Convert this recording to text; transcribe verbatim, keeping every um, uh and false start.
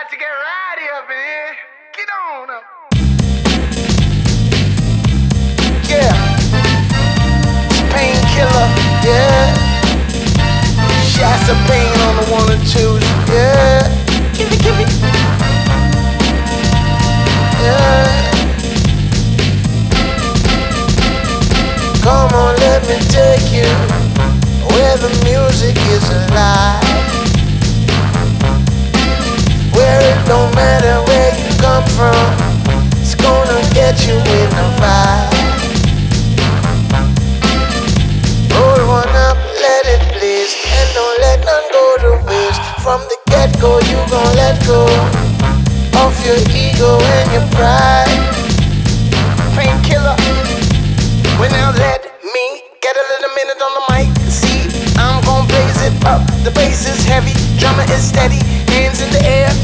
about to get rowdy up in here. Get on up. Yeah. Painkiller, yeah. Shots of pain on the one and twos, yeah. Give it, give it. Yeah. Come on, let me take you where the music is alive. Where it don't matter where you come from, it's gonna get you in the vibe. Roll one up, let it blaze, and don't let none go to waste. From the get-go, you gon' let go of your ego and your pride. Painkiller. Well, now let me get a little minute on the mic. See, I'm gon' blaze it up. The bass is heavy, drummer is steady, hands in the air.